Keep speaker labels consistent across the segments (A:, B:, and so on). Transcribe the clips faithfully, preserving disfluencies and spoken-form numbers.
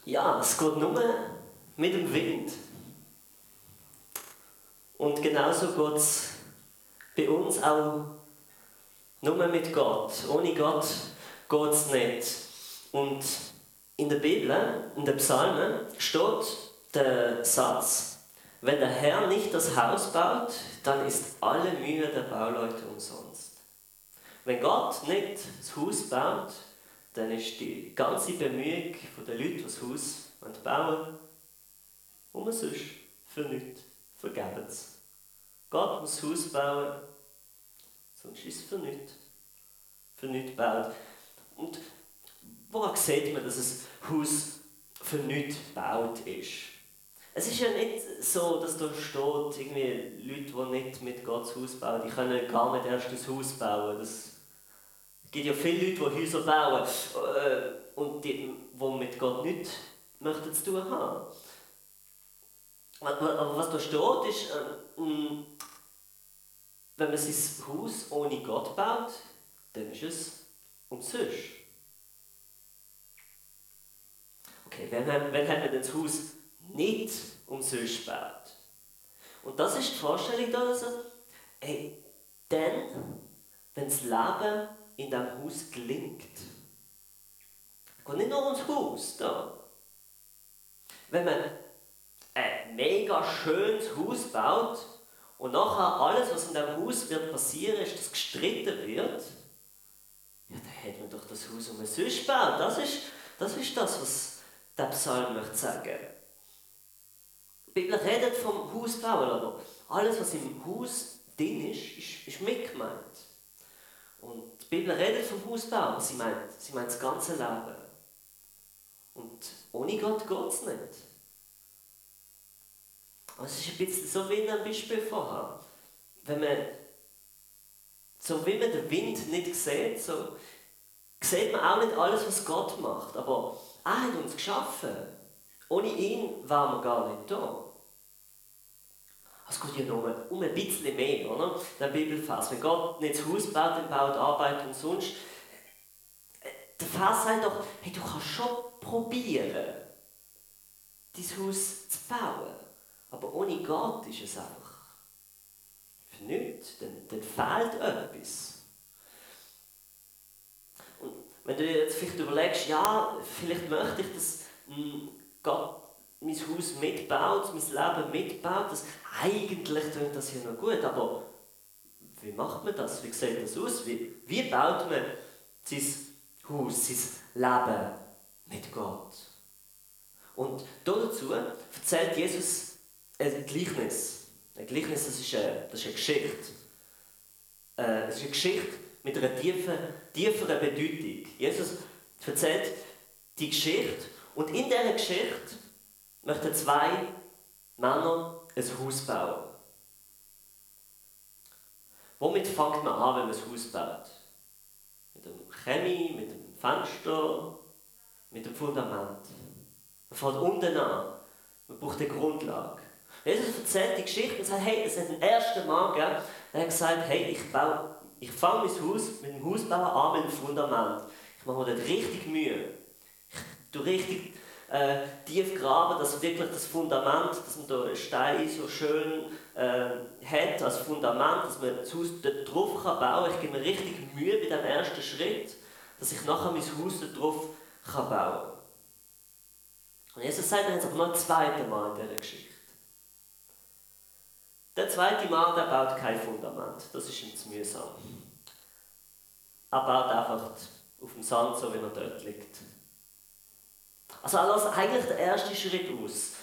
A: Ja, es geht nur mit dem Wind. Und genauso geht es bei uns auch nur mit Gott. Ohne Gott geht es nicht. Und in der Bibel, in den Psalmen, steht der Satz: Wenn der Herr nicht das Haus baut, dann ist alle Mühe der Bauleute umsonst. Wenn Gott nicht das Haus baut, dann ist die ganze Bemühung der Leute, die das Haus bauen, umsonst, für nichts, vergebens. Gott muss das Haus bauen, sonst ist es für nichts, für nichts gebaut. Und woran sieht man, dass ein Haus für nichts gebaut ist? Es ist ja nicht so, dass da steht, irgendwie Leute, die nicht mit Gott das Haus bauen, die können gar nicht erst das Haus bauen. Das Es gibt ja viele Leute, die Häuser bauen äh, und die, die mit Gott nichts möchten zu tun haben. Aber was da steht, ist, äh, wenn man sein Haus ohne Gott baut, dann ist es umsonst. Okay, wenn, wenn hat man das Haus nicht umsonst gebaut? Und das ist die Vorstellung da, also, hey, dann, wenn das Leben in diesem Haus gelingt. Es geht nicht nur ums Haus. Da. Wenn man ein mega schönes Haus baut und nachher alles, was in diesem Haus wird passieren, ist, dass gestritten wird, ja, dann hat man doch das Haus umsonst gebaut. Das ist, das ist das, was der Psalm möchte sagen. Die Bibel redet vom Hausbauen, aber alles, was im Haus drin ist, ist, ist mitgemeint. Und die Bibel redet vom Hausbau, aber sie meint, sie meint das ganze Leben. Und ohne Gott geht es nicht. Aber es ist ein bisschen so wie in einem Beispiel vorher. Wenn man, so wie man den Wind nicht sieht, so sieht man auch nicht alles, was Gott macht. Aber er hat uns geschaffen. Ohne ihn wären wir gar nicht da. Es geht ja nur um ein bisschen mehr, oder? Der Bibelvers. Wenn Gott nicht das Haus baut, dann baut Arbeit umsonst. Der Vers sagt doch, hey, du kannst schon probieren, dein Haus zu bauen. Aber ohne Gott ist es einfach für nichts. Dann, dann fehlt etwas. Und wenn du dir jetzt vielleicht überlegst, ja, vielleicht möchte ich, dass mh, Gott mein Haus mitbaut, mein Leben mitbaut, das, eigentlich klingt das ja noch gut, aber wie macht man das? Wie sieht das aus? Wie, wie baut man sein Haus, sein Leben mit Gott? Und dazu erzählt Jesus ein Gleichnis. Ein Gleichnis, das ist eine, das ist eine Geschichte. Äh, es ist eine Geschichte mit einer tiefen, tieferen Bedeutung. Jesus erzählt die Geschichte und in dieser Geschichte möchten zwei Männer ein Haus bauen. Womit fängt man an, wenn man ein Haus baut? Mit dem Chemie, mit dem Fenster, mit dem Fundament. Man fängt unten an. Man braucht eine Grundlage. Jesus erzählt die Geschichte und sagt, hey, es hat den ersten Mann gegeben, der hat gesagt, hey, ich, baue, ich fange mein Haus mit dem Hausbauer an, mit dem Fundament. Ich mache mir dort richtig Mühe. Ich tue richtig Äh, tief graben, dass wirklich das Fundament, dass man da einen Stein so schön äh, hat als Fundament, dass man das Haus dort drauf kann bauen kann. Ich gebe mir richtig Mühe bei dem ersten Schritt, dass ich nachher mein Haus dort drauf kann bauen kann. Und Jesus sagt dann jetzt aber noch ein zweites Mal in dieser Geschichte. Der zweite Mann, der baut kein Fundament, das ist ihm zu mühsam. Er baut einfach auf dem Sand, so wie er dort liegt. Also er lässt eigentlich den ersten Schritt aus.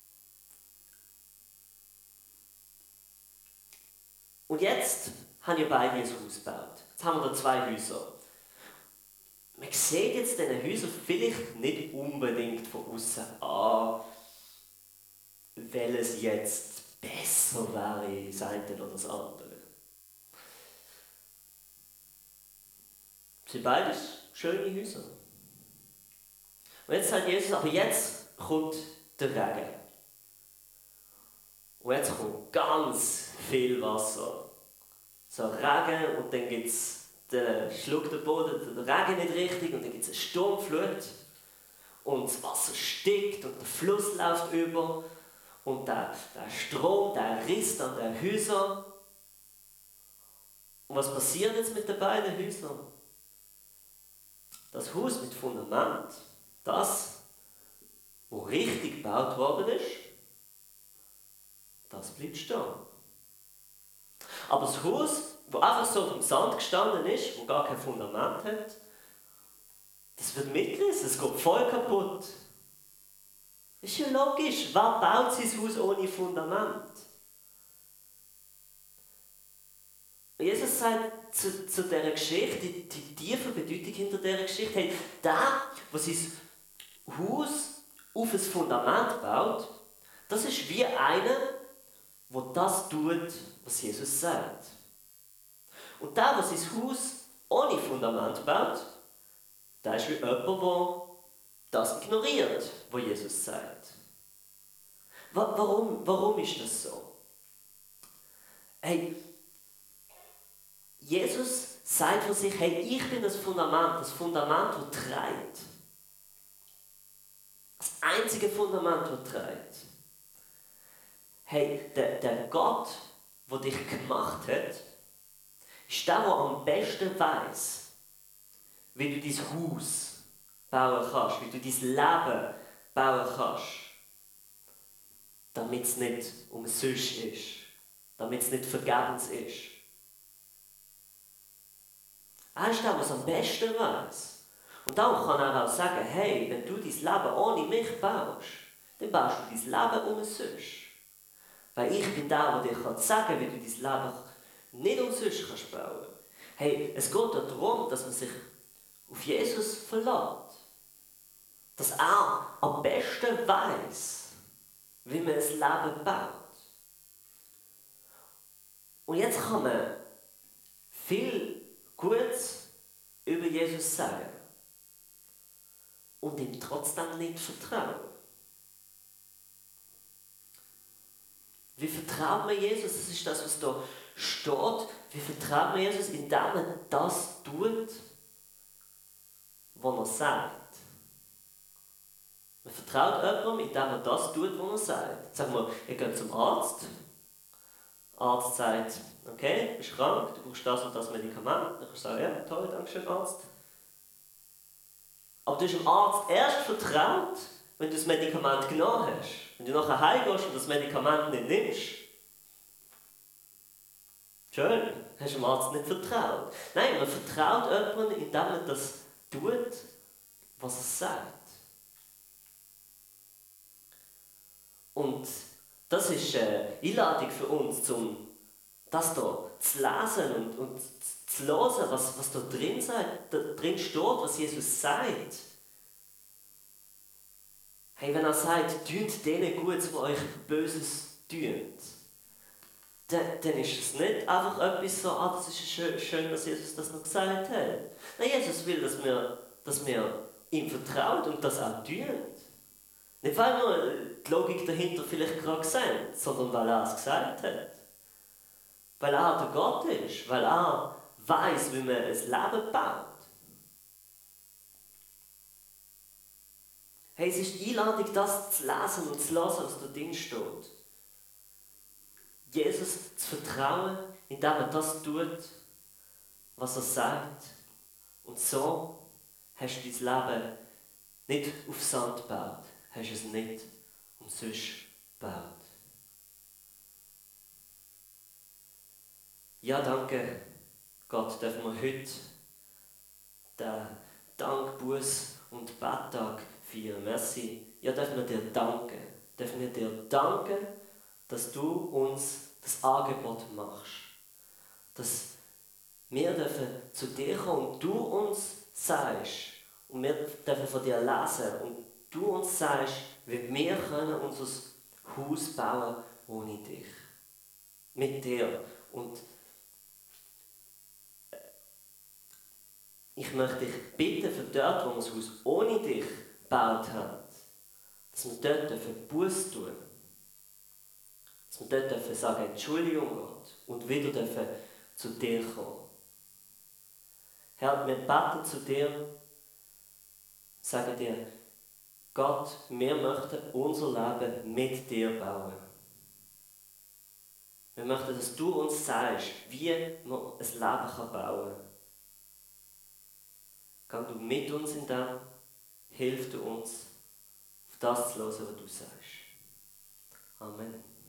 A: Und jetzt haben ja beide ein Haus gebaut. Jetzt haben wir da zwei Häuser. Man sieht jetzt diese Häuser vielleicht nicht unbedingt von außen an, welches jetzt besser wäre, das eine oder das andere. Es sind beides schöne Häuser. Und jetzt sagt Jesus, aber jetzt kommt der Regen. Und jetzt kommt ganz viel Wasser. So Regen und dann gibt es, dann schluckt der Boden den Regen nicht richtig und dann gibt es eine Sturmflut. und das Wasser steigt und der Fluss läuft über und der, der Strom, der risst an den Häusern. Und was passiert jetzt mit den beiden Häusern? Das Haus mit Fundament, das, wo richtig gebaut worden ist, das bleibt stehen. Aber das Haus, wo einfach so auf dem Sand gestanden ist, wo gar kein Fundament hat, das wird mitgerissen, es geht voll kaputt. Ist ja logisch, wer baut sein Haus ohne Fundament? Jesus sagt zu, zu dieser Geschichte, die, die tiefe Bedeutung hinter dieser Geschichte, hey, der, der sein Haus auf ein Fundament baut, das ist wie einer, der das tut, was Jesus sagt. Und der, der sein Haus ohne Fundament baut, der ist wie jemand, der das ignoriert, was Jesus sagt. Warum, warum ist das so? Hey, Jesus sagt von sich, hey, ich bin das Fundament, das Fundament, das trägt. Das einzige Fundament, das trägt. Hey, der, der Gott, der dich gemacht hat, ist der, der am besten weiß, wie du dein Haus bauen kannst, wie du dein Leben bauen kannst, damit es nicht umsonst ist, damit es nicht vergebens ist. Er ist der, der es am besten weiß. Und darum kann er auch sagen, hey, wenn du dein Leben ohne mich baust, dann baust du dein Leben umsonst. Weil ich bin der, der dir sagen kann, wie du dein Leben nicht umsonst kannst bauen. Hey, es geht darum, dass man sich auf Jesus verlässt. Dass er am besten weiß, wie man ein Leben baut. Und jetzt kann man viel Gutes über Jesus sagen und ihm trotzdem nicht vertrauen. Wie vertraut man Jesus? Das ist das, was da steht. Wie vertraut man Jesus, indem er das tut, was er sagt? Man vertraut jemandem, indem er das tut, was er sagt. Sagen wir, ihr geht zum Arzt. Der Arzt sagt, okay, du bist krank, du brauchst das und das Medikament. Dann kannst du sagen, ja, toll, danke schön, Arzt. Aber du hast dem Arzt erst vertraut, wenn du das Medikament genommen hast. Wenn du nachher heimgehst und das Medikament nicht nimmst. Schön, hast du dem Arzt nicht vertraut. Nein, man vertraut jemandem, indem er das tut, was er sagt. Und das ist eine Einladung für uns, um das hier zu lesen und, und zu hören, was, was da drin, sagt, da drin steht, was Jesus sagt. Hey, wenn er sagt, tut denen gut, die euch Böses tun, dann, dann ist es nicht einfach etwas so, ah, das ist schön, schön, dass Jesus das noch gesagt hat. Nein, Jesus will, dass wir, dass wir ihm vertrauen und das auch tun. Nicht, weil wir die Logik dahinter vielleicht gerade sehen, sondern weil er es gesagt hat. Weil er der Gott ist, weil er weiß, wie man ein Leben baut. Hey, es ist die Einladung, das zu lesen und zu hören, was da drin steht. Jesus zu vertrauen, indem er das tut, was er sagt. Und so hast du dein Leben nicht auf Sand gebaut, hast es nicht umsonst gebaut. Ja, danke Gott, dürfen wir heute den Dank, Buß und Betttag feiern. Merci. Ja, dürfen wir dir danken. Dürfen wir dir danken, dass du uns das Angebot machst. Dass wir dürfen zu dir kommen und du uns sagst, und wir dürfen von dir lesen und du uns sagst, wie wir können unser Haus bauen ohne dich. Mit dir. Und ich möchte dich bitten, für dort, wo wir das Haus ohne dich gebaut haben, dass wir dort Buß tun dürfen. Dass wir dort dürfen sagen, Entschuldigung Gott, und wieder dürfen zu dir kommen. Herr, wir beten zu dir, sagen dir, Gott, wir möchten unser Leben mit dir bauen. Wir möchten, dass du uns sagst, wie man ein Leben bauen kann. Geh du mit uns in dem, hilf du uns, auf das zu hören, was du sagst. Amen.